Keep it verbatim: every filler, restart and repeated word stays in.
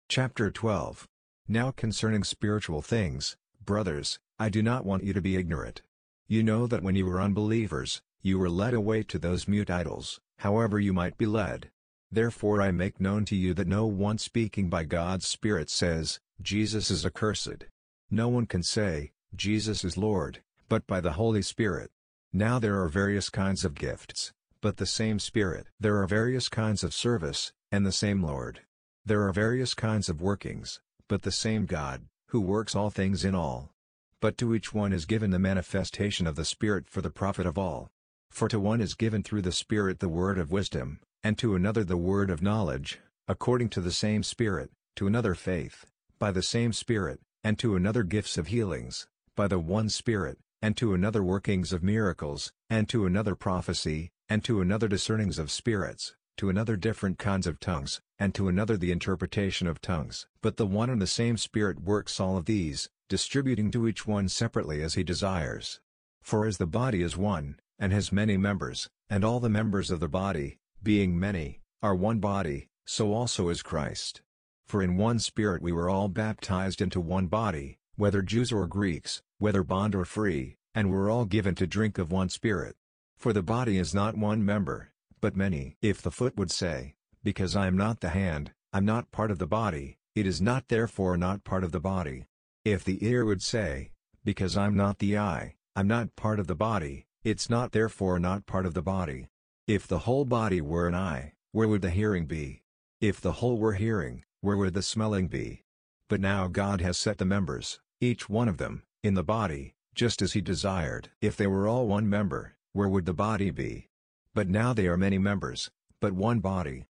Chapter twelve. Now concerning spiritual things, brothers, I do not want you to be ignorant. You know that when you were unbelievers, you were led away to those mute idols, however you might be led. Therefore I make known to you that no one speaking by God's Spirit says, Jesus is accursed. No one can say, Jesus is Lord, but by the Holy Spirit. Now there are various kinds of gifts, but the same Spirit. There are various kinds of service, and the same Lord. There are various kinds of workings, but the same God, who works all things in all. But to each one is given the manifestation of the Spirit for the profit of all. For to one is given through the Spirit the word of wisdom, and to another the word of knowledge, according to the same Spirit, to another faith, by the same Spirit, and to another gifts of healings, by the one Spirit, and to another workings of miracles, and to another prophecy, and to another discernings of spirits, to another different kinds of tongues, and to another the interpretation of tongues. But the one and the same Spirit works all of these, distributing to each one separately as he desires. For as the body is one, and has many members, and all the members of the body, being many, are one body, so also is Christ. For in one Spirit we were all baptized into one body, whether Jews or Greeks, whether bond or free, and were all given to drink of one Spirit. For the body is not one member, but many. If the foot would say, because I am not the hand, I'm not part of the body, it is not therefore not part of the body. If the ear would say, because I'm not the eye, I'm not part of the body, it's not therefore not part of the body. If the whole body were an eye, where would the hearing be? If the whole were hearing, where would the smelling be? But now God has set the members, each one of them, in the body, just as he desired. If they were all one member, where would the body be? But now they are many members, but one body.